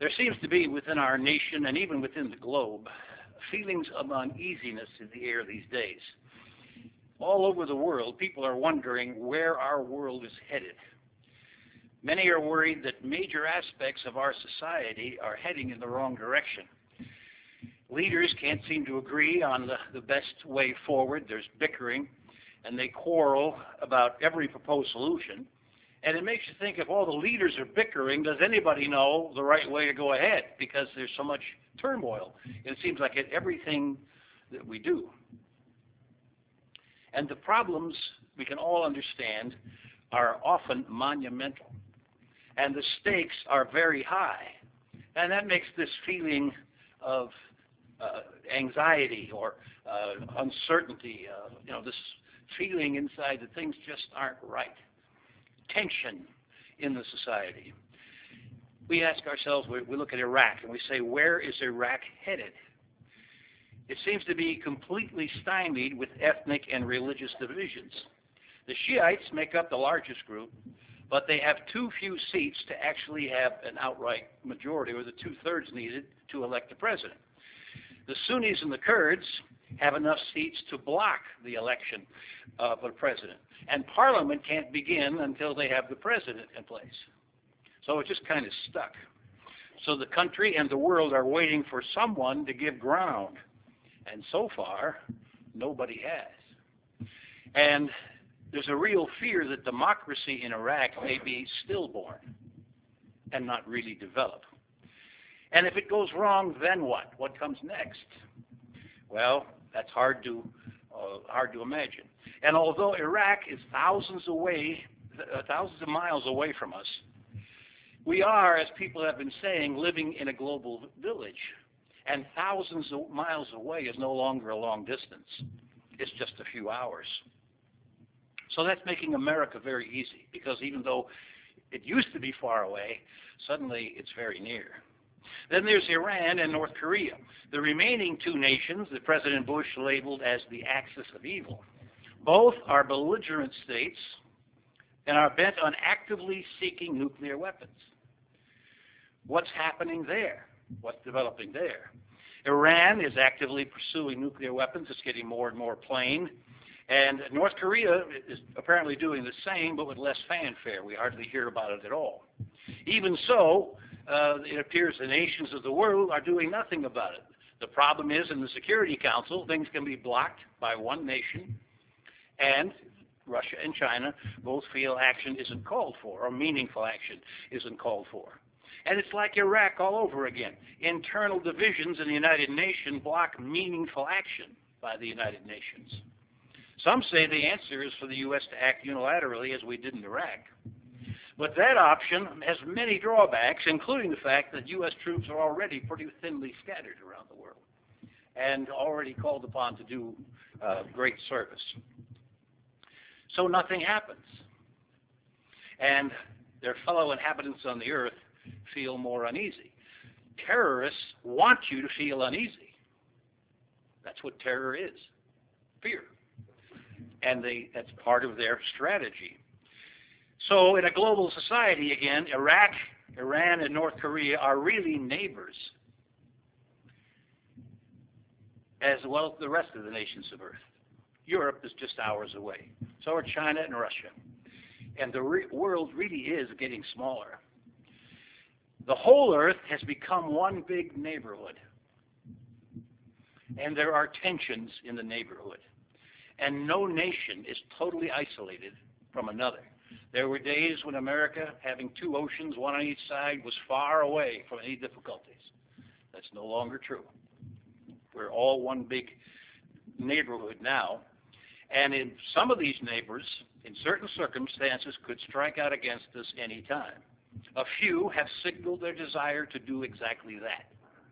There seems to be within our nation and even within the globe feelings of uneasiness in the air these days. All over the world, people are wondering where our world is headed. Many are worried that major aspects of our society are heading in the wrong direction. Leaders can't seem to agree on the best way forward. There's bickering, and they quarrel about every proposed solution. And it makes you think, if all the leaders are bickering, does anybody know the right way to go ahead? Because there's so much turmoil. It seems like in everything that we do. And the problems, we can all understand, are often monumental. And the stakes are very high. And that makes this feeling of anxiety or uncertainty, this feeling inside that things just aren't right. Tension in the society. We ask ourselves, we look at Iraq and we say, where is Iraq headed? It seems to be completely stymied with ethnic and religious divisions. The Shiites make up the largest group, but they have too few seats to actually have an outright majority, or the two-thirds needed to elect the president. The Sunnis and the Kurds have enough seats to block the election of a president. And Parliament can't begin until they have the president in place. So it's just kind of stuck. So the country and the world are waiting for someone to give ground. And so far, nobody has. And there's a real fear that democracy in Iraq may be stillborn and not really develop. And if it goes wrong, then what? What comes next? Well, that's hard to imagine. And although Iraq is thousands of miles away from us, we are, as people have been saying, living in a global village. And thousands of miles away is no longer a long distance. It's just a few hours. So that's making America very easy, because even though it used to be far away, suddenly it's very near. Then there's Iran and North Korea, the remaining two nations that President Bush labeled as the axis of evil. Both are belligerent states and are bent on actively seeking nuclear weapons. What's happening there? What's developing there? Iran is actively pursuing nuclear weapons. It's getting more and more plain. And North Korea is apparently doing the same, but with less fanfare. We hardly hear about it at all. Even so, it appears the nations of the world are doing nothing about it. The problem is, in the Security Council, things can be blocked by one nation, and Russia and China both feel action isn't called for, or meaningful action isn't called for. And it's like Iraq all over again. Internal divisions in the United Nations block meaningful action by the United Nations. Some say the answer is for the U.S. to act unilaterally, as we did in Iraq. But that option has many drawbacks, including the fact that U.S. troops are already pretty thinly scattered around the world and already called upon to do great service. So nothing happens. And their fellow inhabitants on the earth feel more uneasy. Terrorists want you to feel uneasy. That's what terror is, fear. And that's part of their strategy. So in a global society, again, Iraq, Iran, and North Korea are really neighbors, as well as the rest of the nations of Earth. Europe is just hours away. So are China and Russia. And the world really is getting smaller. The whole Earth has become one big neighborhood. And there are tensions in the neighborhood. And no nation is totally isolated from another. There were days when America, having two oceans, one on each side, was far away from any difficulties. That's no longer true. We're all one big neighborhood now. And in some of these neighbors, in certain circumstances, could strike out against us any time. A few have signaled their desire to do exactly that.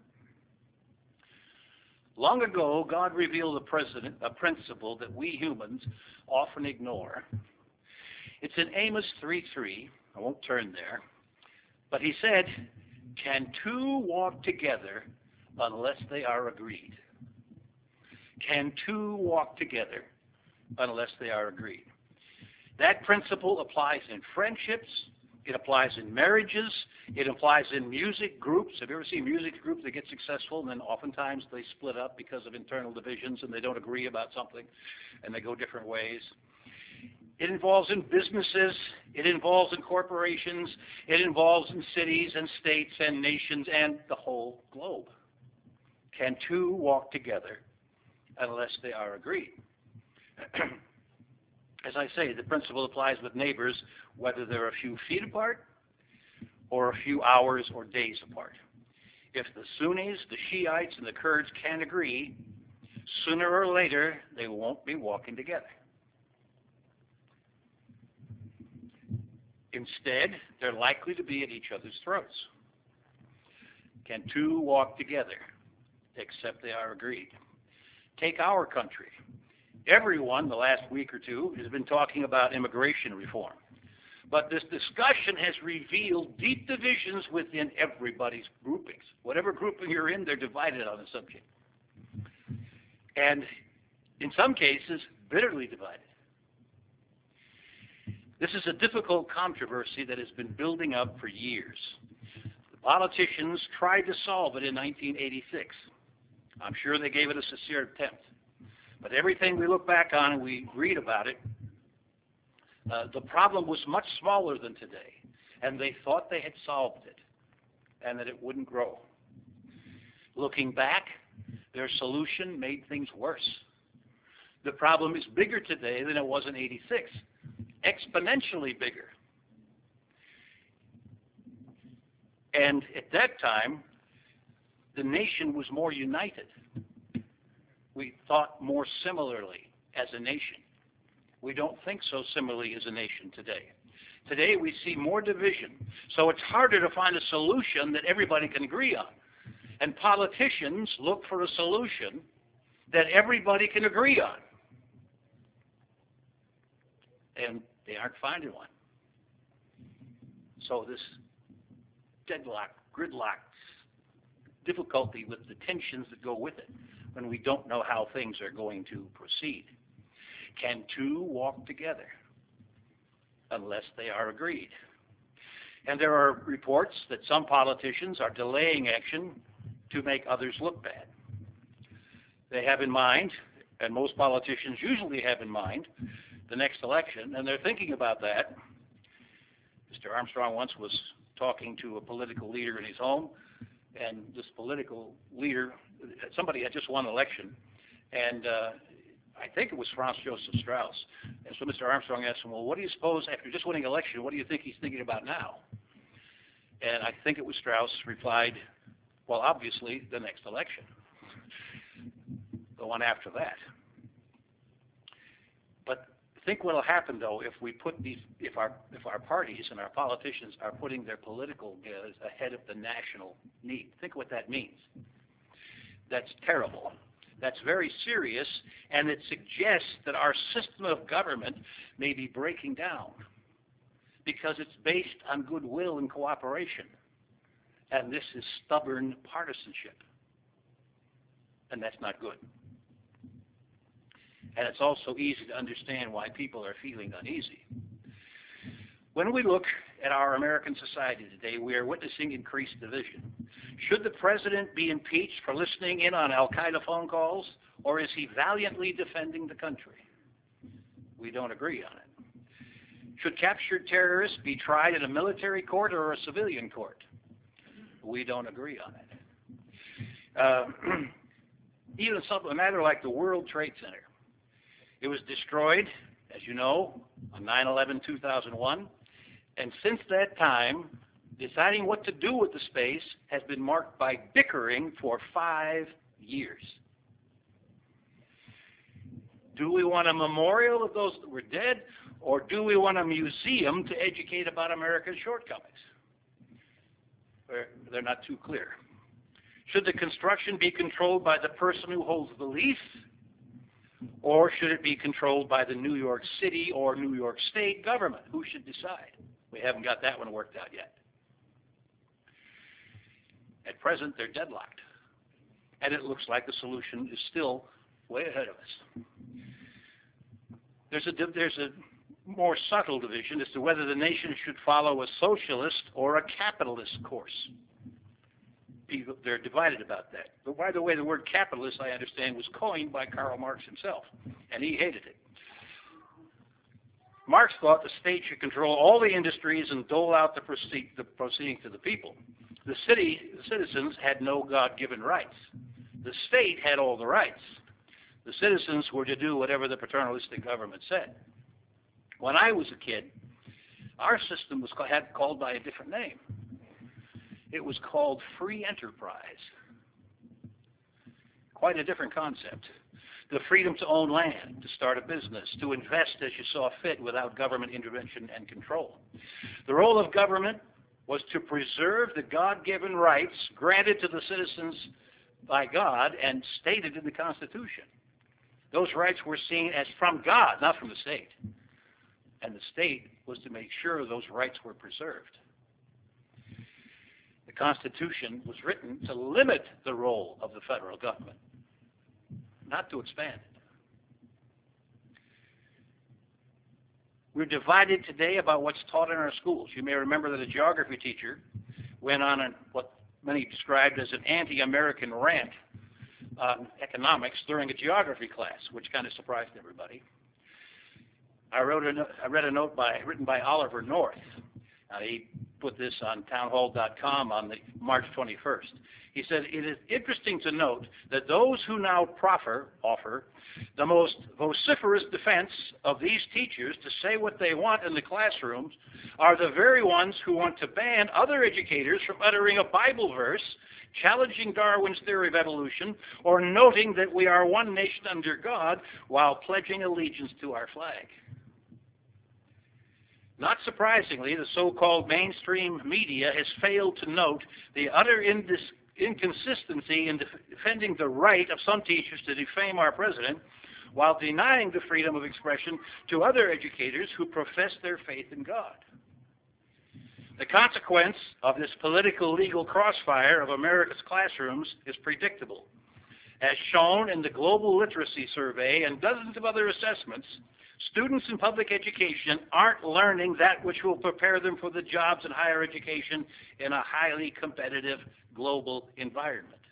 Long ago, God revealed a principle that we humans often ignore. It's in Amos 3:3. I won't turn there. But he said, "Can two walk together unless they are agreed?" Can two walk together unless they are agreed? That principle applies in friendships, It applies in marriages. It applies in music groups. Have you ever seen music groups that get successful and then oftentimes they split up because of internal divisions and they don't agree about something and they go different ways? It involves in businesses. It involves in corporations. It involves in cities and states and nations and the whole globe. Can two walk together unless they are agreed? As I say, the principle applies with neighbors whether they're a few feet apart or a few hours or days apart. If the Sunnis, the Shiites, and the Kurds can't agree, sooner or later they won't be walking together. Instead, they're likely to be at each other's throats. Can two walk together except they are agreed? Take our country. Everyone, the last week or two, has been talking about immigration reform. But this discussion has revealed deep divisions within everybody's groupings. Whatever grouping you're in, they're divided on the subject. And in some cases, bitterly divided. This is a difficult controversy that has been building up for years. The politicians tried to solve it in 1986. I'm sure they gave it a sincere attempt. But everything we look back on and we read about it, the problem was much smaller than today. And they thought they had solved it and that it wouldn't grow. Looking back, their solution made things worse. The problem is bigger today than it was in '86, exponentially bigger. And at that time, the nation was more united. We thought more similarly as a nation. We don't think so similarly as a nation today. Today we see more division, so it's harder to find a solution that everybody can agree on. And politicians look for a solution that everybody can agree on. And they aren't finding one. So this deadlock, gridlock, difficulty with the tensions that go with it when we don't know how things are going to proceed. Can two walk together unless they are agreed? And there are reports that some politicians are delaying action to make others look bad. They have in mind, and most politicians usually have in mind, the next election, and they're thinking about that. Mr. Armstrong once was talking to a political leader in his home, and this political leader, somebody had just won an election, and I think it was Franz Joseph Strauss. And so Mr. Armstrong asked him, well, what do you suppose, after just winning an election, what do you think he's thinking about now? And I think it was Strauss replied, well, obviously, the next election, the one after that. But think what will happen, though, if we put these, if our parties and our politicians are putting their political goals ahead of the national need. Think what that means. That's terrible. That's very serious, and it suggests that our system of government may be breaking down because it's based on goodwill and cooperation. And this is stubborn partisanship. And that's not good. And it's also easy to understand why people are feeling uneasy. When we look at our American society today, we are witnessing increased division. Should the president be impeached for listening in on al-Qaeda phone calls, or is he valiantly defending the country? We don't agree on it. Should captured terrorists be tried in a military court or a civilian court? We don't agree on it. Even a matter like the World Trade Center. It was destroyed, as you know, on 9/11/2001, and since that time, deciding what to do with the space has been marked by bickering for 5 years. Do we want a memorial of those that were dead, or do we want a museum to educate about America's shortcomings? They're not too clear. Should the construction be controlled by the person who holds the lease, or should it be controlled by the New York City or New York State government? Who should decide? We haven't got that one worked out yet. At present, they're deadlocked. And it looks like the solution is still way ahead of us. There's a more subtle division as to whether the nation should follow a socialist or a capitalist course. They're divided about that. But by the way, the word capitalist, I understand, was coined by Karl Marx himself, and he hated it. Marx thought the state should control all the industries and dole out the proceedings to the people. The citizens had no God-given rights. The state had all the rights. The citizens were to do whatever the paternalistic government said. When I was a kid, our system was called by a different name. It was called free enterprise. Quite a different concept. The freedom to own land, to start a business, to invest as you saw fit without government intervention and control. The role of government was to preserve the God-given rights granted to the citizens by God and stated in the Constitution. Those rights were seen as from God, not from the state. And the state was to make sure those rights were preserved. The Constitution was written to limit the role of the federal government, not to expand it. We're divided today about what's taught in our schools. You may remember that a geography teacher went on what many described as an anti-American rant on economics during a geography class, which kind of surprised everybody. I read a note written by Oliver North. He put this on townhall.com on March 21st. He said, "It is interesting to note that those who now offer the most vociferous defense of these teachers to say what they want in the classrooms are the very ones who want to ban other educators from uttering a Bible verse, challenging Darwin's theory of evolution, or noting that we are one nation under God while pledging allegiance to our flag." Not surprisingly, the so-called mainstream media has failed to note the utter inconsistency in defending the right of some teachers to defame our president while denying the freedom of expression to other educators who profess their faith in God. The consequence of this political legal crossfire of America's classrooms is predictable. As shown in the Global Literacy Survey and dozens of other assessments, students in public education aren't learning that which will prepare them for the jobs in higher education in a highly competitive global environment.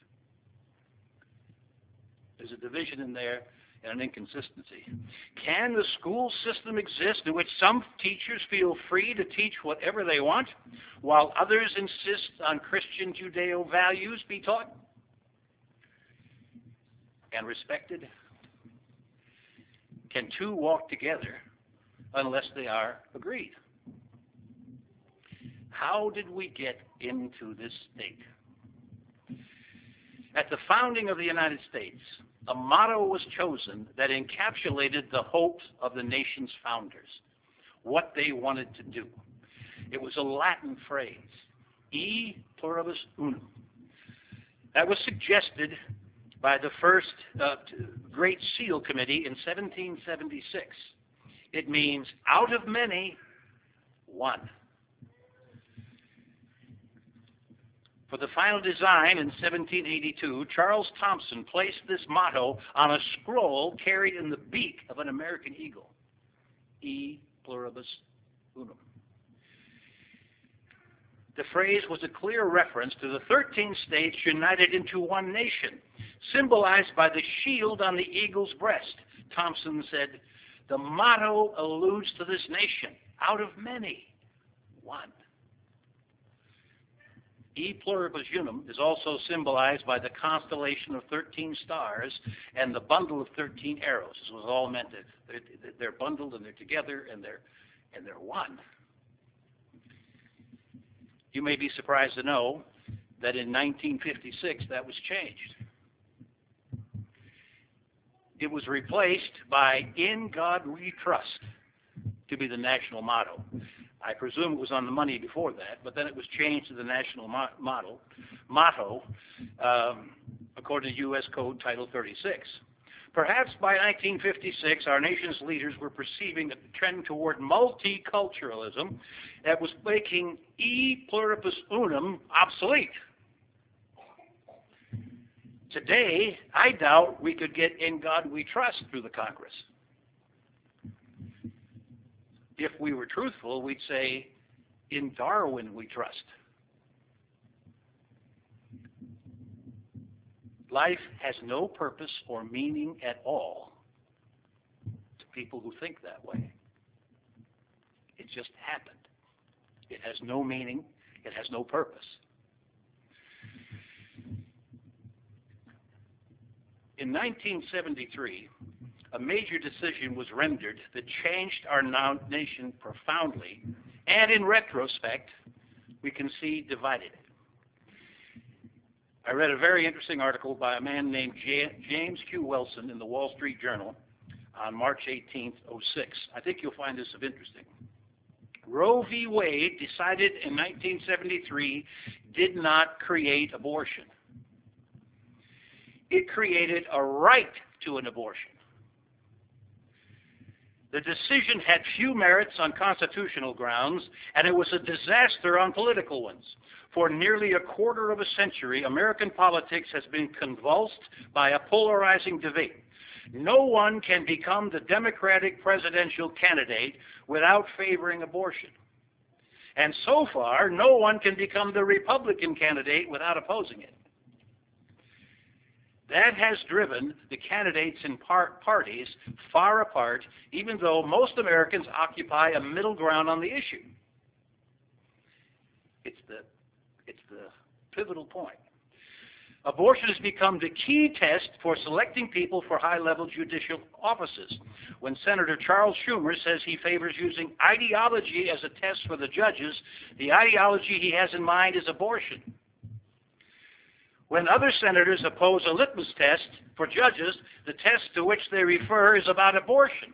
There's a division in there and an inconsistency. Can the school system exist in which some teachers feel free to teach whatever they want, while others insist on Christian Judeo values be taught and respected? Can two walk together unless they are agreed? How did we get into this state? At the founding of the United States, a motto was chosen that encapsulated the hopes of the nation's founders, what they wanted to do. It was a Latin phrase, E pluribus unum. That was suggested by the first Great Seal Committee in 1776. It means out of many, one. For the final design in 1782, Charles Thomson placed this motto on a scroll carried in the beak of an American eagle, E pluribus unum. The phrase was a clear reference to the 13 states united into one nation, symbolized by the shield on the eagle's breast. Thomson said, "The motto alludes to this nation, out of many, one." E pluribus unum is also symbolized by the constellation of 13 stars and the bundle of 13 arrows. This was all meant that they're bundled and they're together and they're one. You may be surprised to know that in 1956 that was changed. It was replaced by "In God We Trust" to be the national motto. I presume it was on the money before that, but then it was changed to the national motto, according to U.S. Code Title 36. Perhaps by 1956, our nation's leaders were perceiving a trend toward multiculturalism that was making E pluribus unum obsolete. Today, I doubt we could get "In God We Trust" through the Congress. if we were truthful, we'd say, in Darwin we trust. Life has no purpose or meaning at all to people who think that way. It just happened. It has no meaning. It has no purpose. In 1973, a major decision was rendered that changed our nation profoundly, and in retrospect, we can see divided it. I read a very interesting article by a man named James Q. Wilson in the Wall Street Journal on March 18th, 2006. I think you'll find this of interesting. Roe v. Wade, decided in 1973, did not create abortion. It created a right to an abortion. The decision had few merits on constitutional grounds, and it was a disaster on political ones. For nearly a quarter of a century, American politics has been convulsed by a polarizing debate. No one can become the Democratic presidential candidate without favoring abortion. And so far, no one can become the Republican candidate without opposing it. That has driven the candidates in parties far apart, even though most Americans occupy a middle ground on the issue. It's the pivotal point. Abortion has become the key test for selecting people for high-level judicial offices. When Senator Charles Schumer says he favors using ideology as a test for the judges, the ideology he has in mind is abortion. When other senators oppose a litmus test for judges, the test to which they refer is about abortion.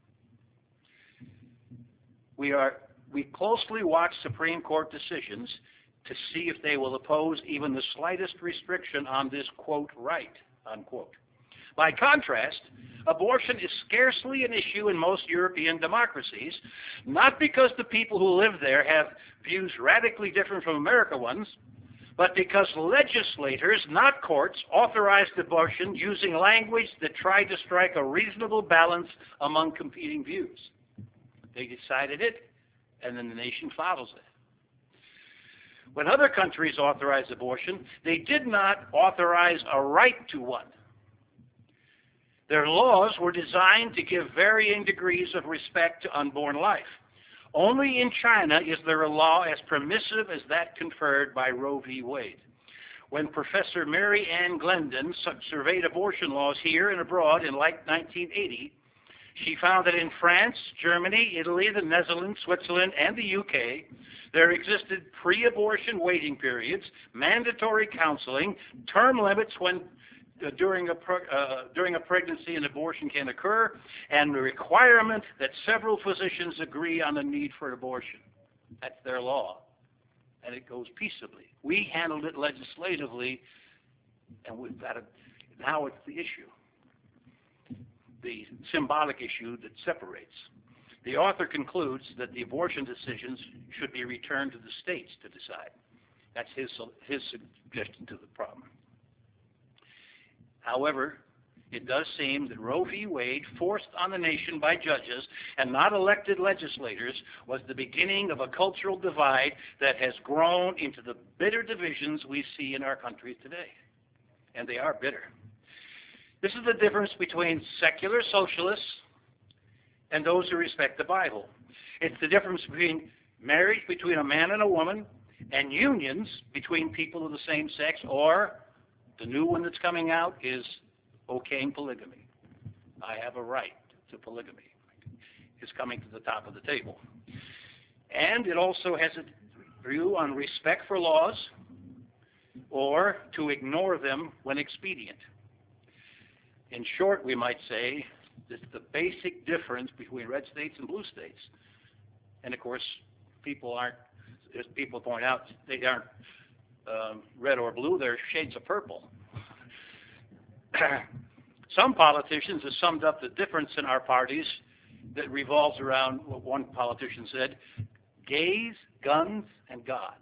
We closely watch Supreme Court decisions to see if they will oppose even the slightest restriction on this, quote, right, unquote. By contrast, abortion is scarcely an issue in most European democracies, not because the people who live there have views radically different from American ones, but because legislators, not courts, authorized abortion using language that tried to strike a reasonable balance among competing views. They decided it, and then the nation follows it. When other countries authorized abortion, they did not authorize a right to one. Their laws were designed to give varying degrees of respect to unborn life. Only in China is there a law as permissive as that conferred by Roe v. Wade. When Professor Mary Ann Glendon surveyed abortion laws here and abroad in like 1980, she found that in France, Germany, Italy, the Netherlands, Switzerland, and the UK, there existed pre-abortion waiting periods, mandatory counseling, term limits when during a pregnancy an abortion can occur, and the requirement that several physicians agree on the need for abortion. That's their law, and it goes peaceably. We handled it legislatively, and we've got it. Now it's the issue, the symbolic issue that separates. The author concludes that the abortion decisions should be returned to the states to decide. That's his suggestion to the problem. However, it does seem that Roe v. Wade, forced on the nation by judges and not elected legislators, was the beginning of a cultural divide that has grown into the bitter divisions we see in our country today. And they are bitter. This is the difference between secular socialists and those who respect the Bible. It's the difference between marriage between a man and a woman and unions between people of the same sex, or the new one that's coming out is okaying polygamy. I have a right to polygamy. It's coming to the top of the table. And it also has a view on respect for laws or to ignore them when expedient. In short, we might say it's the basic difference between red states and blue states. And of course, people aren't, as people point out, they aren't red or blue, they're shades of purple. Some politicians have summed up the difference in our parties that revolves around what one politician said: gays, guns, and God.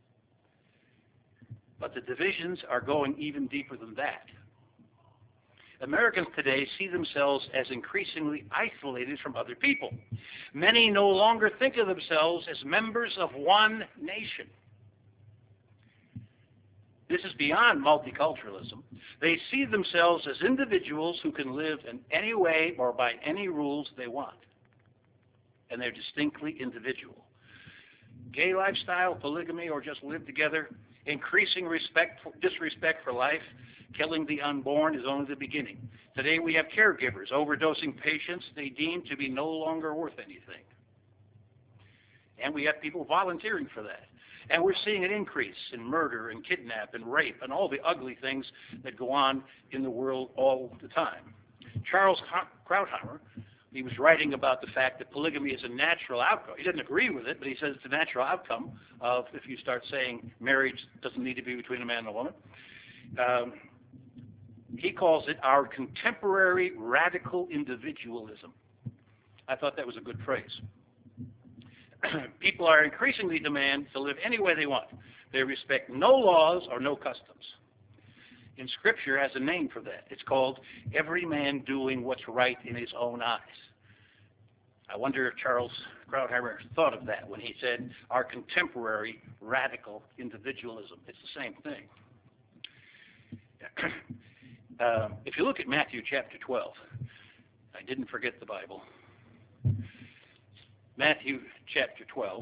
But the divisions are going even deeper than that. Americans today see themselves as increasingly isolated from other people. Many no longer think of themselves as members of one nation. This is beyond multiculturalism. They see themselves as individuals who can live in any way or by any rules they want. And they're distinctly individual. Gay lifestyle, polygamy, or just live together, increasing disrespect for life, killing the unborn is only the beginning. Today we have caregivers overdosing patients they deem to be no longer worth anything. And we have people volunteering for that. And we're seeing an increase in murder and kidnap and rape and all the ugly things that go on in the world all the time. Charles Krauthammer, he was writing about the fact that polygamy is a natural outcome. He doesn't agree with it, but he says it's a natural outcome of if you start saying marriage doesn't need to be between a man and a woman. He calls it our contemporary radical individualism. I thought that was a good phrase. People are increasingly demand to live any way they want. They respect no laws or no customs. In Scripture has a name for that. It's called every man doing what's right in his own eyes. I wonder if Charles Krauthammer thought of that when he said our contemporary radical individualism. It's the same thing. If you look at Matthew chapter 12, I didn't forget the Bible. Matthew chapter 12.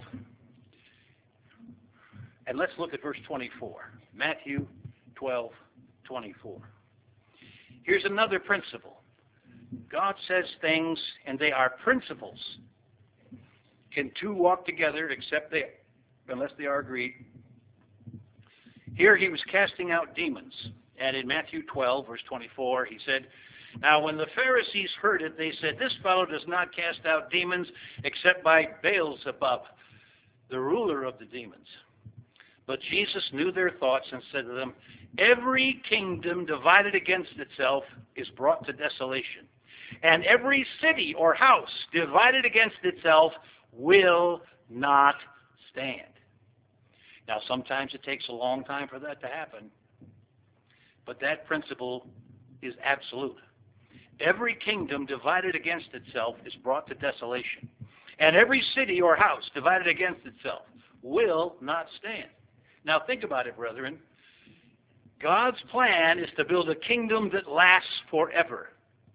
And let's look at verse 24. Matthew 12:24. Here's another principle. God says things, and they are principles. Can two walk together unless they are agreed? Here he was casting out demons. And in Matthew 12, verse 24, he said, now when the Pharisees heard it, they said, this fellow does not cast out demons except by Beelzebub, the ruler of the demons. But Jesus knew their thoughts and said to them, every kingdom divided against itself is brought to desolation. And every city or house divided against itself will not stand. Now, sometimes it takes a long time for that to happen. But that principle is absolute. Every kingdom divided against itself is brought to desolation. And every city or house divided against itself will not stand. Now think about it, brethren. God's plan is to build a kingdom that lasts forever.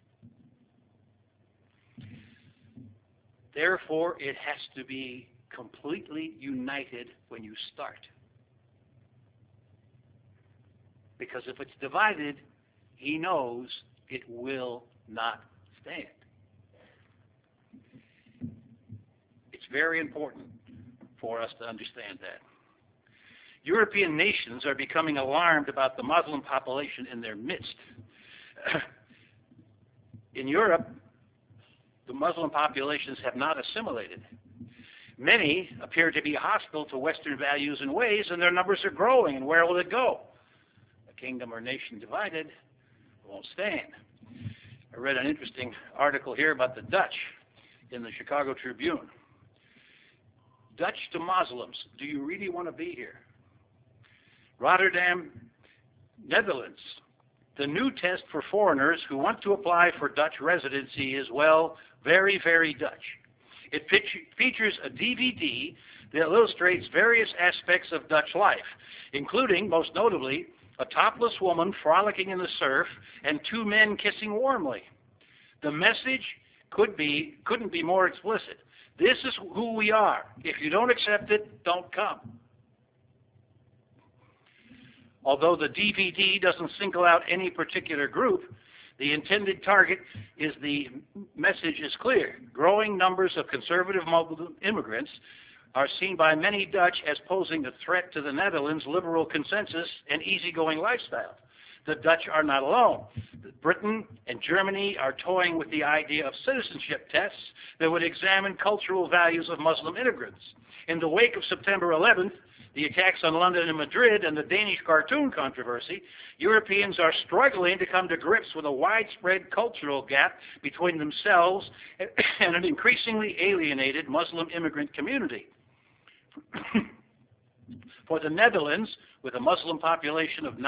Therefore, it has to be completely united when you start. Because if it's divided, he knows it will not stand. It's very important for us to understand that. European nations are becoming alarmed about the Muslim population in their midst. In Europe, the Muslim populations have not assimilated. Many appear to be hostile to Western values and ways, and their numbers are growing. And where will it go? A kingdom or nation divided won't stand. I read an interesting article here about the Dutch in the Chicago Tribune. Dutch to Muslims, do you really want to be here? Rotterdam, Netherlands. The new test for foreigners who want to apply for Dutch residency is, well, very, very Dutch. It features a DVD that illustrates various aspects of Dutch life, including, most notably, a topless woman frolicking in the surf and two men kissing warmly. The message couldn't be more explicit. This is who we are. If you don't accept it, don't come. Although the DVD doesn't single out any particular group, the intended target is the message is clear. Growing numbers of conservative Muslim immigrants are seen by many Dutch as posing a threat to the Netherlands' liberal consensus and easygoing lifestyle. The Dutch are not alone. Britain and Germany are toying with the idea of citizenship tests that would examine cultural values of Muslim immigrants. In the wake of September 11th, the attacks on London and Madrid, and the Danish cartoon controversy, Europeans are struggling to come to grips with a widespread cultural gap between themselves and an increasingly alienated Muslim immigrant community. For the Netherlands, with a Muslim population of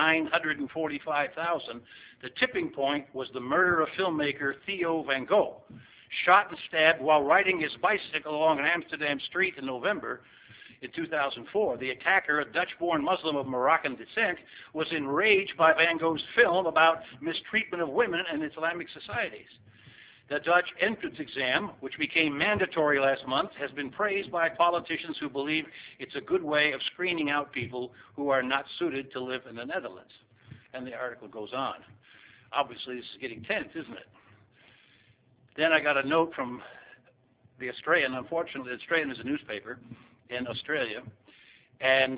945,000, the tipping point was the murder of filmmaker Theo van Gogh, shot and stabbed while riding his bicycle along an Amsterdam street in November in 2004. The attacker, a Dutch-born Muslim of Moroccan descent, was enraged by Van Gogh's film about mistreatment of women in Islamic societies. The Dutch entrance exam, which became mandatory last month, has been praised by politicians who believe it's a good way of screening out people who are not suited to live in the Netherlands. And the article goes on. Obviously, this is getting tense, isn't it? Then I got a note from the Australian. Unfortunately, the Australian is a newspaper in Australia, and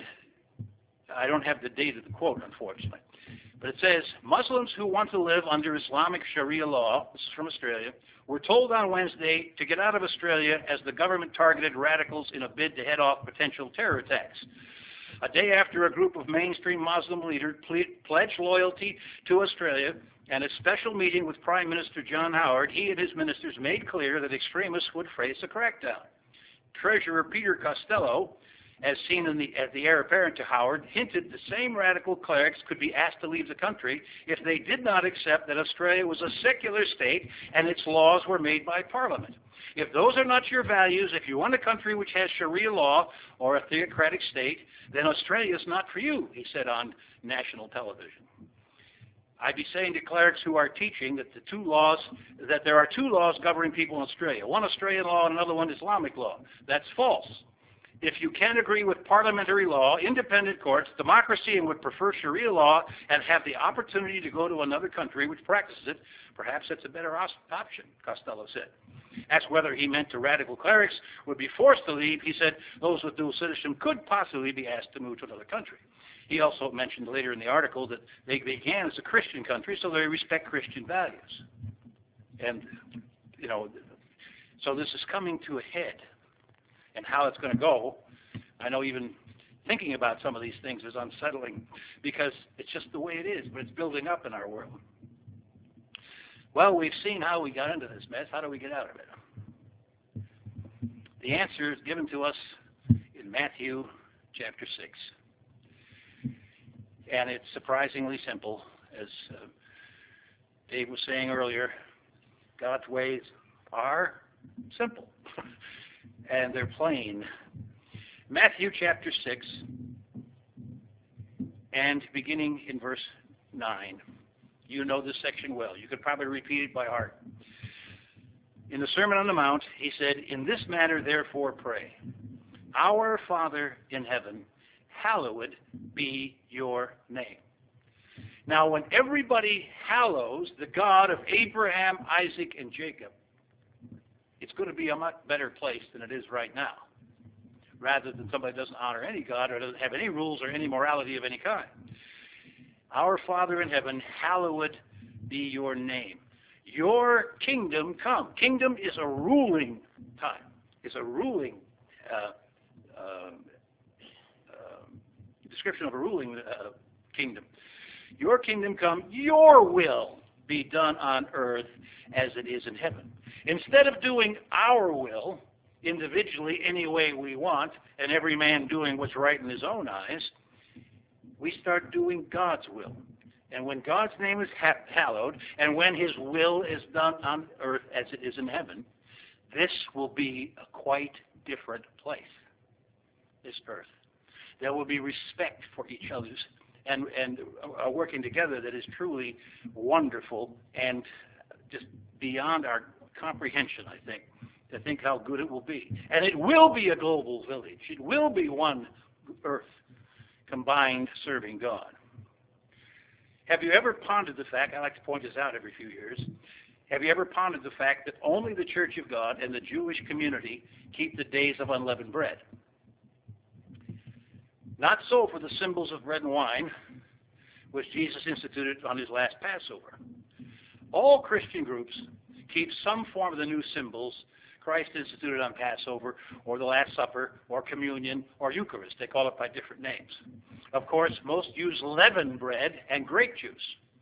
I don't have the date of the quote, unfortunately. But it says, Muslims who want to live under Islamic Sharia law, this is from Australia, were told on Wednesday to get out of Australia as the government targeted radicals in a bid to head off potential terror attacks. A day after a group of mainstream Muslim leaders pledged loyalty to Australia and a special meeting with Prime Minister John Howard, he and his ministers made clear that extremists would face a crackdown. Treasurer Peter Costello, as seen as the heir apparent to Howard, hinted the same radical clerics could be asked to leave the country if they did not accept that Australia was a secular state and its laws were made by Parliament. If those are not your values, if you want a country which has Sharia law or a theocratic state, then Australia is not for you, he said on national television. I'd be saying to clerics who are teaching that there are two laws governing people in Australia, one Australian law and another one Islamic law. That's false. If you can't agree with parliamentary law, independent courts, democracy, and would prefer Sharia law and have the opportunity to go to another country which practices it, perhaps that's a better option, Costello said. Asked whether he meant the radical clerics would be forced to leave, he said those with dual citizenship could possibly be asked to move to another country. He also mentioned later in the article that they began as a Christian country, so they respect Christian values. And, so this is coming to a head. And how it's going to go, I know even thinking about some of these things is unsettling because it's just the way it is, but it's building up in our world. Well, we've seen how we got into this mess. How do we get out of it? The answer is given to us in Matthew chapter 6. And it's surprisingly simple. As Dave was saying earlier, God's ways are simple. And they're plain. Matthew chapter 6, and beginning in verse 9. You know this section well. You could probably repeat it by heart. In the Sermon on the Mount, he said, "In this manner therefore pray, Our Father in heaven, hallowed be your name." Now, when everybody hallows the God of Abraham, Isaac, and Jacob, it's going to be a much better place than it is right now, rather than somebody who doesn't honor any God or doesn't have any rules or any morality of any kind. Our Father in heaven, hallowed be your name. Your kingdom come. Kingdom is a ruling time. It's a ruling description of a ruling kingdom. Your kingdom come. Your will be done on earth as it is in heaven. Instead of doing our will individually any way we want, and every man doing what's right in his own eyes, we start doing God's will. And when God's name is hallowed, and when his will is done on earth as it is in heaven, this will be a quite different place, this earth. There will be respect for each other's and working together that is truly wonderful and just beyond our comprehension, I think, to think how good it will be. And it will be a global village. It will be one earth combined serving God. Have you ever pondered the fact, I like to point this out every few years, have you ever pondered the fact that only the Church of God and the Jewish community keep the days of unleavened bread? Not so for the symbols of bread and wine, which Jesus instituted on his last Passover. All Christian groups keep some form of the new symbols Christ instituted on Passover, or the Last Supper, or Communion, or Eucharist. They call it by different names. Of course, most use leavened bread and grape juice.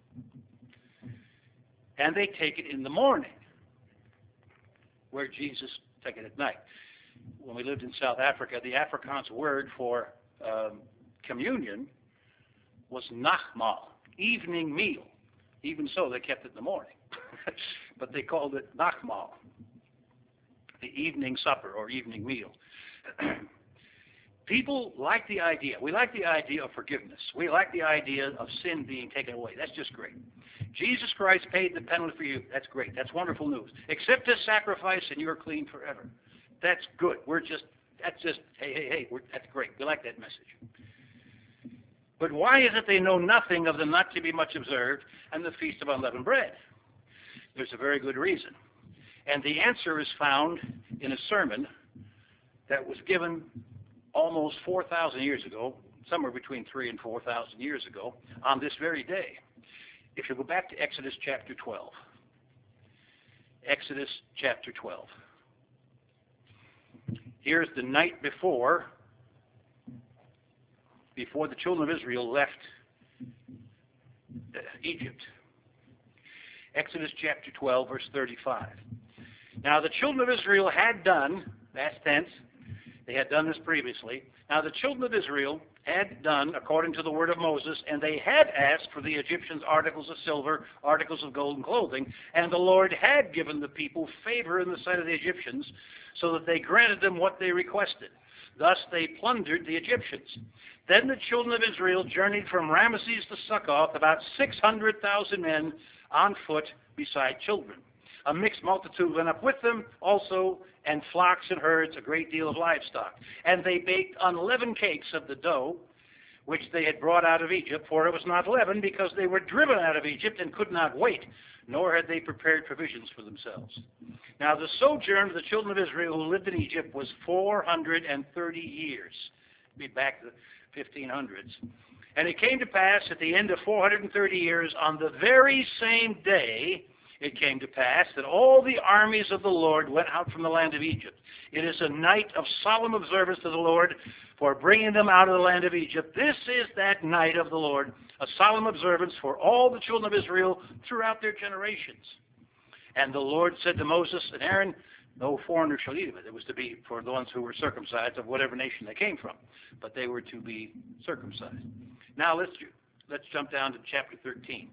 And they take it in the morning, where Jesus took it at night. When we lived in South Africa, the Afrikaans word for communion was nachmal, evening meal. Even so, they kept it in the morning. But they called it nachmal, the evening supper or evening meal. People like the idea. We like the idea of forgiveness. We like the idea of sin being taken away. That's just great. Jesus Christ paid the penalty for you. That's great. That's wonderful news. Accept his sacrifice and you're clean forever. That's good. Hey, that's great. We like that message. But why is it they know nothing of the not to be much observed and the Feast of Unleavened Bread? There's a very good reason. And the answer is found in a sermon that was given almost 4,000 years ago, somewhere between 3,000 and 4,000 years ago, on this very day. If you go back to Exodus chapter 12. Exodus chapter 12. Here's the night before the children of Israel left Egypt. Exodus chapter 12, verse 35. Now the children of Israel had done, past tense, they had done this previously. Now the children of Israel had done according to the word of Moses, and they had asked for the Egyptians articles of silver, articles of gold and clothing, and the Lord had given the people favor in the sight of the Egyptians, so that they granted them what they requested. Thus they plundered the Egyptians. Then the children of Israel journeyed from Ramesses to Succoth, about 600,000 men on foot beside children. A mixed multitude went up with them also, and flocks and herds, a great deal of livestock. And they baked unleavened cakes of the dough, which they had brought out of Egypt, for it was not leavened, because they were driven out of Egypt and could not wait, nor had they prepared provisions for themselves. Now the sojourn of the children of Israel who lived in Egypt was 430 years. Be back to the 1500s. And it came to pass at the end of 430 years, on the very same day, it came to pass that all the armies of the Lord went out from the land of Egypt. It is a night of solemn observance to the Lord for bringing them out of the land of Egypt. This is that night of the Lord, a solemn observance for all the children of Israel throughout their generations. And the Lord said to Moses and Aaron, no foreigner shall eat of it. It was to be for the ones who were circumcised of whatever nation they came from. But they were to be circumcised. Now let's jump down to chapter 13.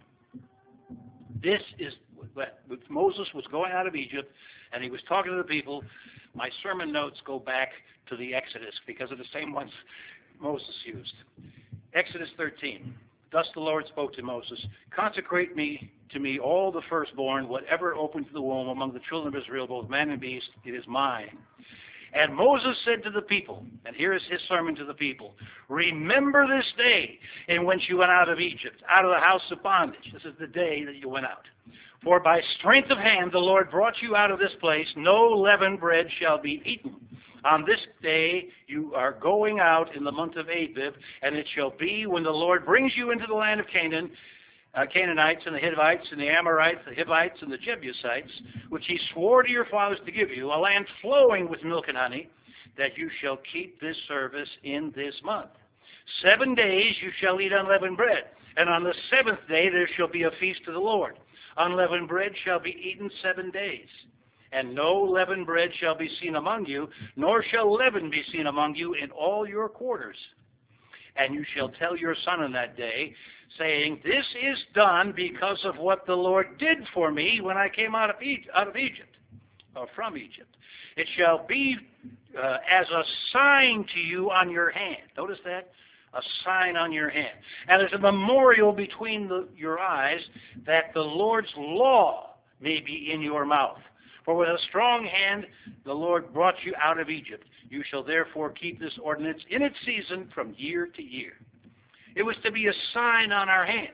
This is when Moses was going out of Egypt, and he was talking to the people. My sermon notes go back to the Exodus because of the same ones Moses used. Exodus 13. Thus the Lord spoke to Moses, consecrate to me all the firstborn, whatever opens the womb among the children of Israel, both man and beast, it is mine. And Moses said to the people, and here is his sermon to the people, remember this day in which you went out of Egypt, out of the house of bondage. This is the day that you went out. For by strength of hand the Lord brought you out of this place. No leavened bread shall be eaten. On this day you are going out in the month of Abib, and it shall be when the Lord brings you into the land of Canaan, Canaanites and the Hittites and the Amorites, the Hivites and the Jebusites, which he swore to your fathers to give you, a land flowing with milk and honey, that you shall keep this service in this month. 7 days you shall eat unleavened bread, and on the seventh day there shall be a feast to the Lord. Unleavened bread shall be eaten 7 days. And no leavened bread shall be seen among you, nor shall leaven be seen among you in all your quarters. And you shall tell your son on that day, saying, this is done because of what the Lord did for me when I came out of Egypt, or from Egypt. It shall be as a sign to you on your hand. Notice that? A sign on your hand. And as a memorial between your eyes, that the Lord's law may be in your mouth. For with a strong hand the Lord brought you out of Egypt. You shall therefore keep this ordinance in its season from year to year. It was to be a sign on our hands.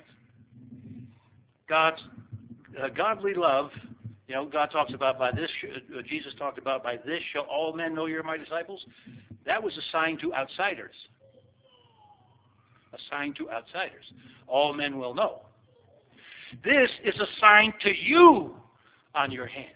God's godly love, God talks about by this, Jesus talked about by this shall all men know you're my disciples. That was a sign to outsiders. A sign to outsiders. All men will know. This is a sign to you on your hand.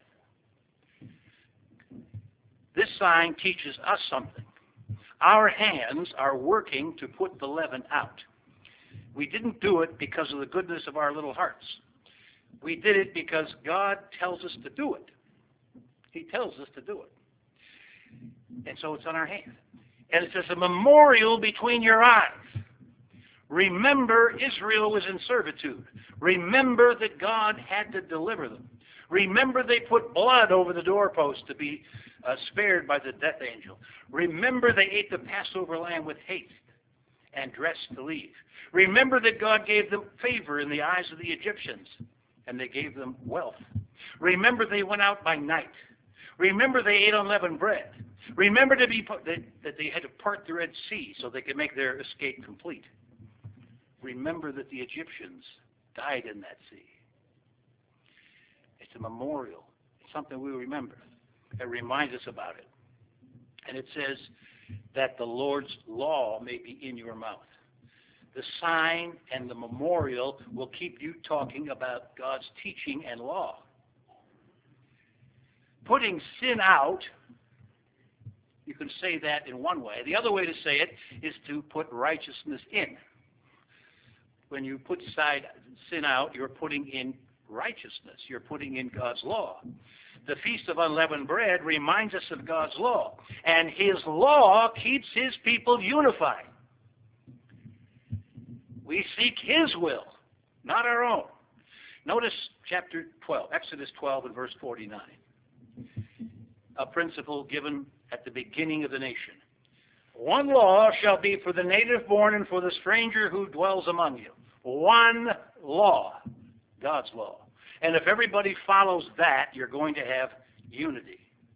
This sign teaches us something. Our hands are working to put the leaven out. We didn't do it because of the goodness of our little hearts. We did it because God tells us to do it. He tells us to do it. And so it's on our hand. And it says, a memorial between your eyes. Remember, Israel was in servitude. Remember that God had to deliver them. Remember, they put blood over the doorpost to be spared by the death angel. Remember, they ate the Passover lamb with haste and dressed to leave. Remember that God gave them favor in the eyes of the Egyptians, and they gave them wealth. Remember, they went out by night. Remember, they ate unleavened bread. Remember that they had to part the Red Sea so they could make their escape complete. Remember that the Egyptians died in that sea. It's a memorial. It's something we remember. It reminds us about it. And it says that the Lord's law may be in your mouth. The sign and the memorial will keep you talking about God's teaching and law. Putting sin out, you can say that in one way. The other way to say it is to put righteousness in. When you put sin out, you're putting in righteousness. You're putting in God's law. The Feast of Unleavened Bread reminds us of God's law, and His law keeps His people unified. We seek His will, not our own. Notice chapter 12, Exodus 12 and verse 49. A principle given at the beginning of the nation. One law shall be for the native born and for the stranger who dwells among you. One law, God's law. And if everybody follows that, you're going to have unity.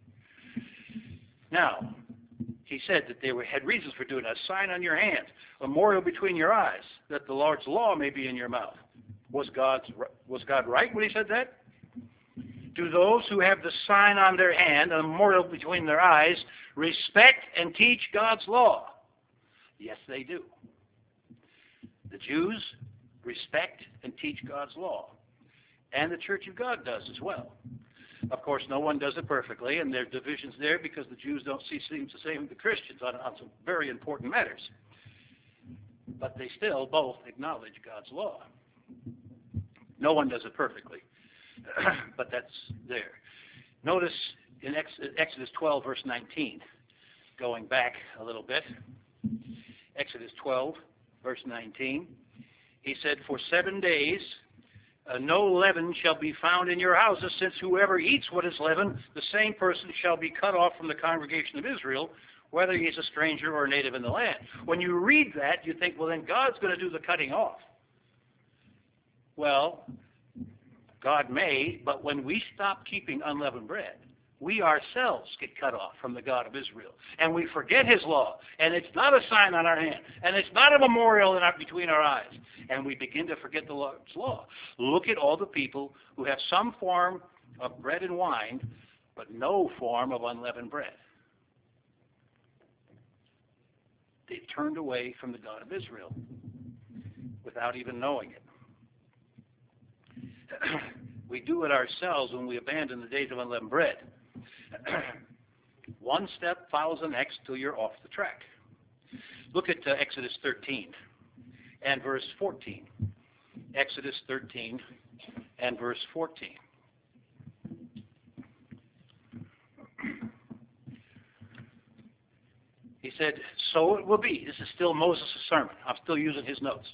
Now, he said that they had reasons for doing that. A sign on your hand, a memorial between your eyes, that the Lord's law may be in your mouth. Was God right when he said that? Do those who have the sign on their hand, a memorial between their eyes, respect and teach God's law? Yes, they do. The Jews respect and teach God's law. And the Church of God does as well. Of course, no one does it perfectly, and there are divisions there because the Jews don't see things the same as the Christians on some very important matters. But they still both acknowledge God's law. No one does it perfectly, but that's there. Notice in Exodus 12, verse 19, going back a little bit, Exodus 12, verse 19, he said, for 7 days no leaven shall be found in your houses, since whoever eats what is leavened, the same person shall be cut off from the congregation of Israel, whether he is a stranger or a native in the land. When you read that, you think, well, then God's going to do the cutting off. Well, God may, but when we stop keeping unleavened bread, we ourselves get cut off from the God of Israel. And we forget His law. And it's not a sign on our hand. And it's not a memorial between our eyes. And we begin to forget the Lord's law. Look at all the people who have some form of bread and wine, but no form of unleavened bread. They've turned away from the God of Israel without even knowing it. We do it ourselves when we abandon the days of unleavened bread. One step follows the next till you're off the track. Look at Exodus 13 and verse 14. Exodus 13 and verse 14. He said, so it will be. This is still Moses' sermon. I'm still using his notes.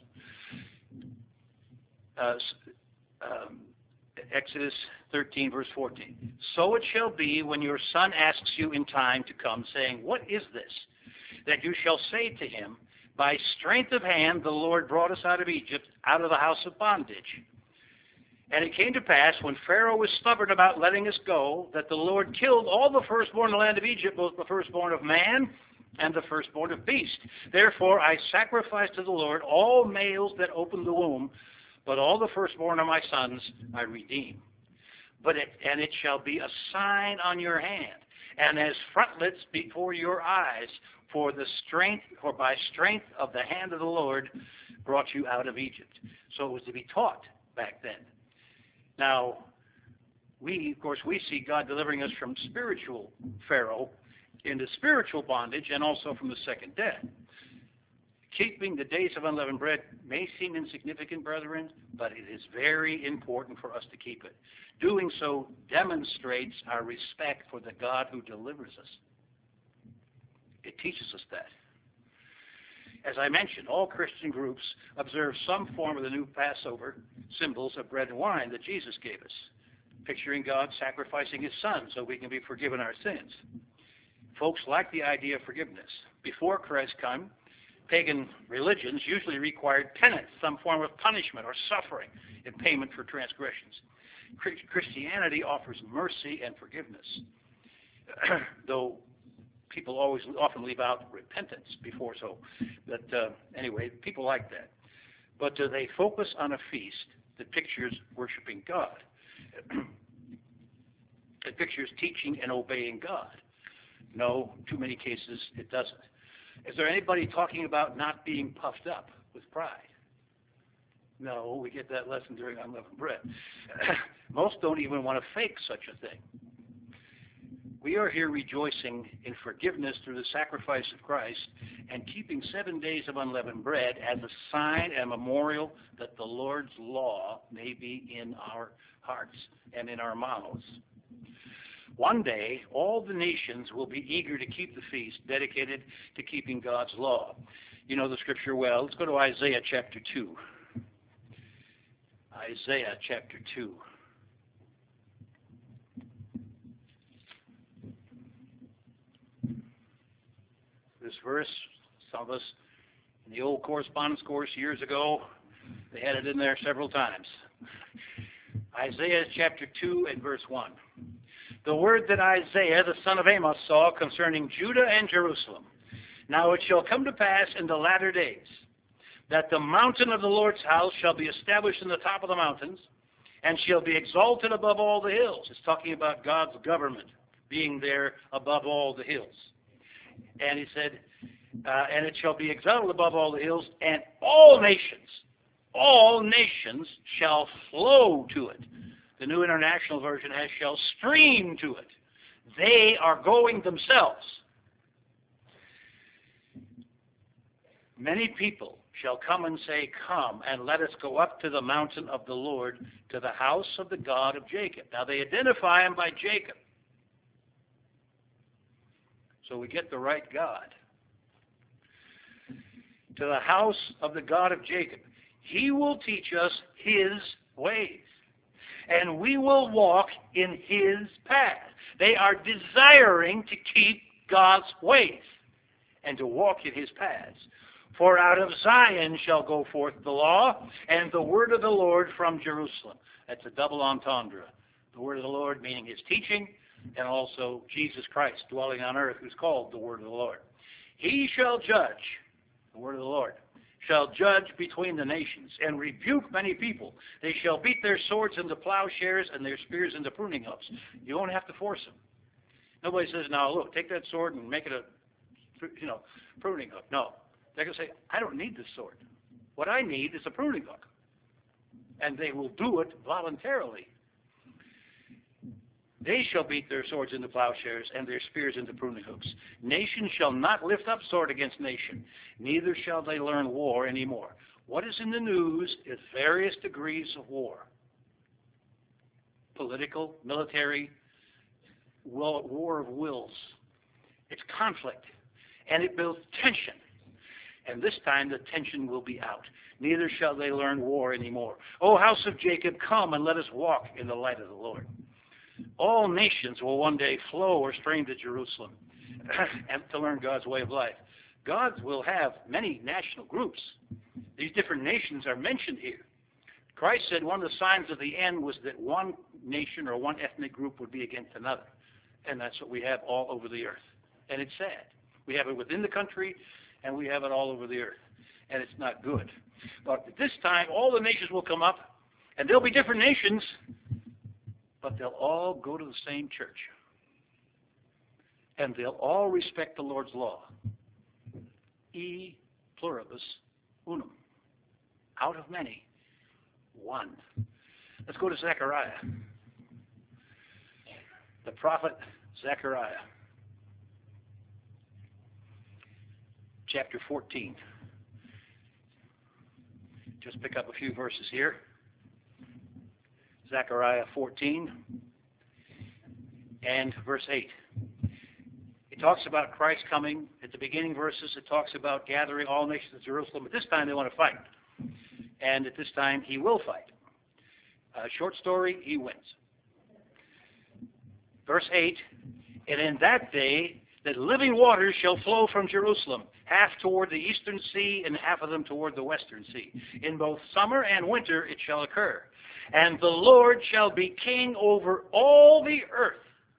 Exodus 13, verse 14. So it shall be when your son asks you in time to come, saying, what is this? That you shall say to him, by strength of hand the Lord brought us out of Egypt, out of the house of bondage. And it came to pass, when Pharaoh was stubborn about letting us go, that the Lord killed all the firstborn in the land of Egypt, both the firstborn of man and the firstborn of beast. Therefore I sacrificed to the Lord all males that opened the womb, but all the firstborn of my sons I redeem. And it shall be a sign on your hand, and as frontlets before your eyes, for by strength of the hand of the Lord brought you out of Egypt. So it was to be taught back then. Now, we see God delivering us from spiritual Pharaoh into spiritual bondage and also from the second death. Keeping the days of unleavened bread may seem insignificant, brethren, but it is very important for us to keep it. Doing so demonstrates our respect for the God who delivers us. It teaches us that. As I mentioned, all Christian groups observe some form of the new Passover symbols of bread and wine that Jesus gave us, picturing God sacrificing his son so we can be forgiven our sins. Folks like the idea of forgiveness. Before Christ came, pagan religions usually required penance, some form of punishment or suffering in payment for transgressions. Christianity offers mercy and forgiveness, though people often leave out repentance before so. But anyway, people like that. But they focus on a feast that pictures worshiping God. It pictures teaching and obeying God. No, too many cases it doesn't. Is there anybody talking about not being puffed up with pride? No, we get that lesson during unleavened bread. Most don't even want to fake such a thing. We are here rejoicing in forgiveness through the sacrifice of Christ and keeping 7 days of unleavened bread as a sign and memorial that the Lord's law may be in our hearts and in our mouths. One day, all the nations will be eager to keep the feast dedicated to keeping God's law. You know the scripture well. Let's go to Isaiah chapter 2. Isaiah chapter 2. This verse, some of us in the old correspondence course years ago, they had it in there several times. Isaiah chapter 2 and verse 1. The word that Isaiah, the son of Amos, saw concerning Judah and Jerusalem. Now it shall come to pass in the latter days that the mountain of the Lord's house shall be established in the top of the mountains and shall be exalted above all the hills. It's talking about God's government being there above all the hills. And he said, and it shall be exalted above all the hills, and all nations shall flow to it. The New International Version has shall stream to it. They are going themselves. Many people shall come and say, come and let us go up to the mountain of the Lord, to the house of the God of Jacob. Now they identify him by Jacob. So we get the right God. To the house of the God of Jacob. He will teach us his ways, and we will walk in his path. They are desiring to keep God's ways and to walk in his paths. For out of Zion shall go forth the law and the word of the Lord from Jerusalem. That's a double entendre. The word of the Lord meaning his teaching, and also Jesus Christ dwelling on earth, who's called the word of the Lord. He shall judge, the word of the Lord, shall judge between the nations and rebuke many people. They shall beat their swords into plowshares and their spears into pruning hooks. You won't have to force them. Nobody says, now look, take that sword and make it a pruning hook. No. They're going to say, I don't need this sword. What I need is a pruning hook. And they will do it voluntarily. They shall beat their swords into plowshares and their spears into pruning hooks. Nation shall not lift up sword against nation, neither shall they learn war anymore. What is in the news is various degrees of war. Political, military, war of wills. It's conflict, and it builds tension. And this time the tension will be out. Neither shall they learn war anymore. O house of Jacob, come and let us walk in the light of the Lord. All nations will one day flow or stream to Jerusalem and to learn God's way of life. God will have many national groups. These different nations are mentioned here. Christ said one of the signs of the end was that one nation or one ethnic group would be against another. And that's what we have all over the earth. And it's sad. We have it within the country, and we have it all over the earth. And it's not good. But at this time, all the nations will come up, and there'll be different nations, but they'll all go to the same church. And they'll all respect the Lord's law. E pluribus unum. Out of many, one. Let's go to Zechariah. The prophet Zechariah. Chapter 14. Just pick up a few verses here. Zechariah 14 and verse 8. It talks about Christ coming. At the beginning verses, it talks about gathering all nations at Jerusalem. But this time they want to fight. And at this time, he will fight. Short story, he wins. Verse 8, and in that day, the living waters shall flow from Jerusalem, half toward the eastern sea and half of them toward the western sea. In both summer and winter it shall occur. And the Lord shall be king over all the earth.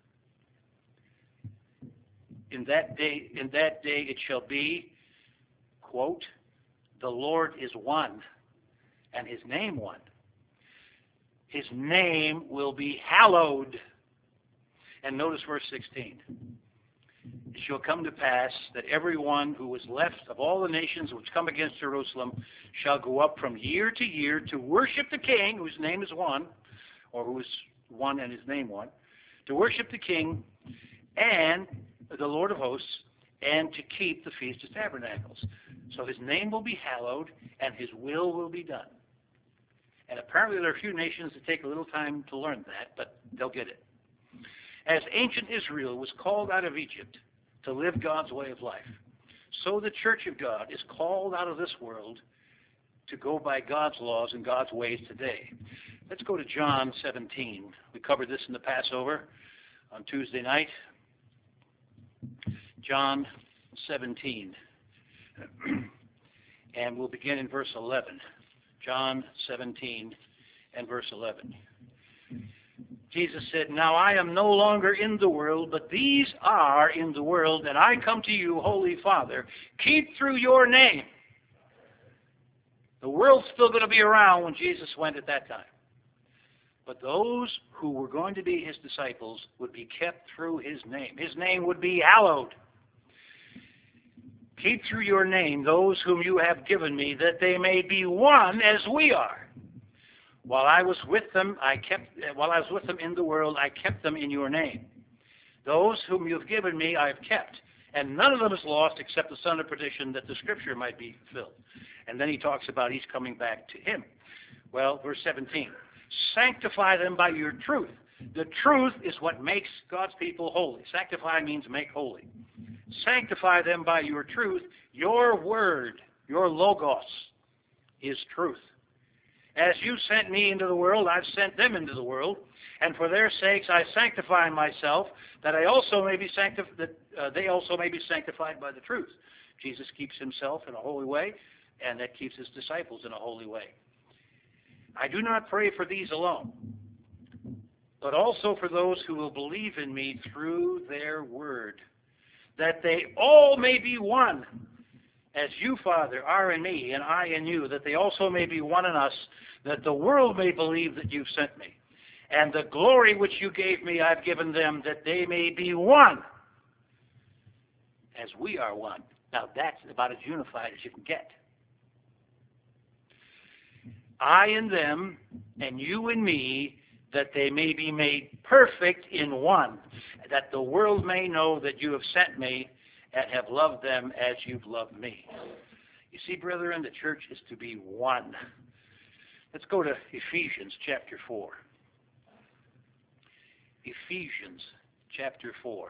In that day it shall be, quote, the Lord is one, and his name one. His name will be hallowed. And notice verse 16. It shall come to pass that everyone who is left of all the nations which come against Jerusalem shall go up from year to year to worship the King, whose name is one, or who is one and his name one, to worship the King and the Lord of hosts, and to keep the Feast of Tabernacles. So his name will be hallowed, and his will be done. And apparently there are a few nations that take a little time to learn that, but they'll get it. As ancient Israel was called out of Egypt to live God's way of life, so the Church of God is called out of this world to go by God's laws and God's ways today. Let's go to John 17. We covered this in the Passover on Tuesday night. John 17. And we'll begin in verse 11. John 17 and verse 11. Jesus said, now I am no longer in the world, but these are in the world, and I come to you, Holy Father. Keep through your name. The world's still going to be around when Jesus went at that time. But those who were going to be his disciples would be kept through his name. His name would be hallowed. Keep through your name those whom you have given me, that they may be one as we are. While I was with them in the world, I kept them in your name. Those whom you have given me, I have kept, and none of them is lost except the son of perdition, that the scripture might be fulfilled. And then he talks about he's coming back to him. Well, verse 17. Sanctify them by your truth. The truth is what makes God's people holy. Sanctify means make holy. Sanctify them by your truth. Your word, your logos, is truth. As you sent me into the world, I've sent them into the world, and for their sakes I sanctify myself, that they also may be sanctified by the truth. Jesus keeps himself in a holy way, and that keeps his disciples in a holy way. I do not pray for these alone, but also for those who will believe in me through their word, that they all may be one, as you, Father, are in me, and I in you, that they also may be one in us, that the world may believe that you've sent me. And the glory which you gave me I've given them, that they may be one, as we are one. Now that's about as unified as you can get. I in them, and you in me, that they may be made perfect in one, that the world may know that you have sent me and have loved them as you've loved me. You see, brethren, the church is to be one. Let's go to Ephesians chapter 4. Ephesians chapter 4.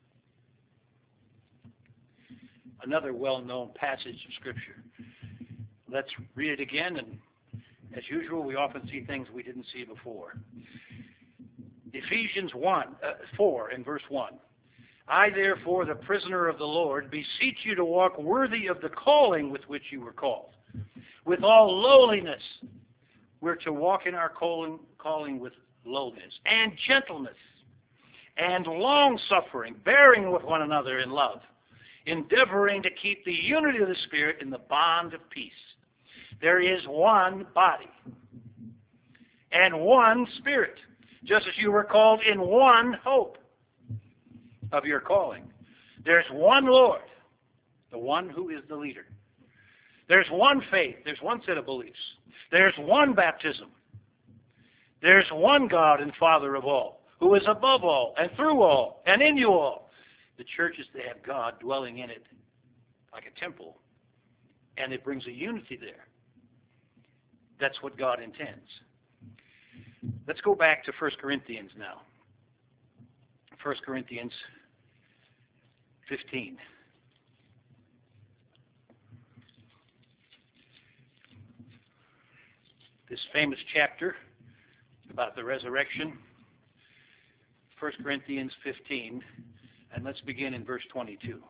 Another well-known passage of Scripture. Let's read it again, and as usual, we often see things we didn't see before. Ephesians 4 and verse 1. I, therefore, the prisoner of the Lord, beseech you to walk worthy of the calling with which you were called, with all lowliness. We're to walk in our calling with lowliness and gentleness and long-suffering, bearing with one another in love, endeavoring to keep the unity of the Spirit in the bond of peace. There is one body and one Spirit, just as you were called in one hope of your calling. There's one Lord, the one who is the leader. There's one faith. There's one set of beliefs. There's one baptism. There's one God and Father of all, who is above all and through all and in you all. The church is to have God dwelling in it like a temple, and it brings a unity there. That's what God intends. Let's go back to 1 Corinthians now. 1 Corinthians 15. This famous chapter about the resurrection, 1 Corinthians 15, and let's begin in verse 22.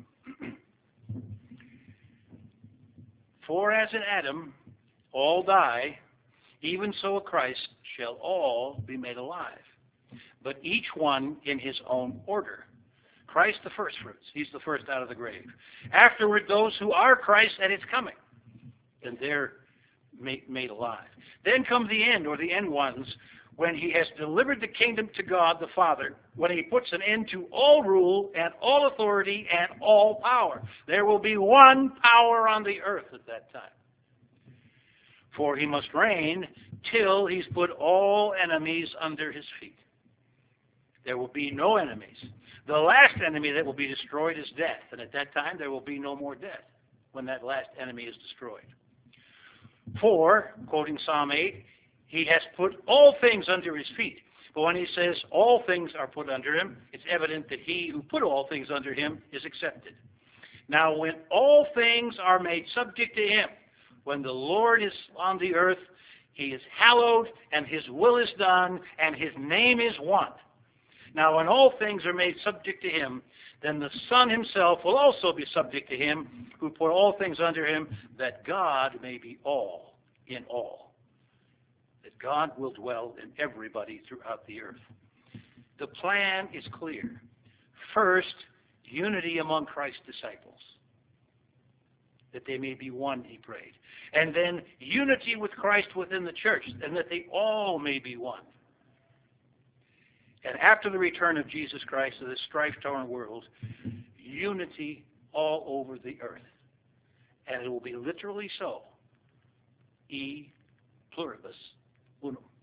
For as in Adam all die, even so Christ shall all be made alive, but each one in his own order. Christ the firstfruits, he's the first out of the grave. Afterward, those who are Christ at his coming, and they're made alive. Then come the end, or the end ones, when he has delivered the kingdom to God the Father, when he puts an end to all rule and all authority and all power. There will be one power on the earth at that time. For he must reign till he's put all enemies under his feet. There will be no enemies. The last enemy that will be destroyed is death, and at that time there will be no more death when that last enemy is destroyed. For, quoting Psalm 8, he has put all things under his feet. But when he says all things are put under him, it's evident that he who put all things under him is accepted. Now when all things are made subject to him, when the Lord is on the earth, he is hallowed, and his will is done, and his name is one. Now when all things are made subject to him, then the Son himself will also be subject to him who put all things under him, that God may be all in all. That God will dwell in everybody throughout the earth. The plan is clear. First, unity among Christ's disciples, that they may be one, he prayed. And then unity with Christ within the church, and that they all may be one. And after the return of Jesus Christ to this strife-torn world, unity all over the earth. And it will be literally so. E pluribus unum.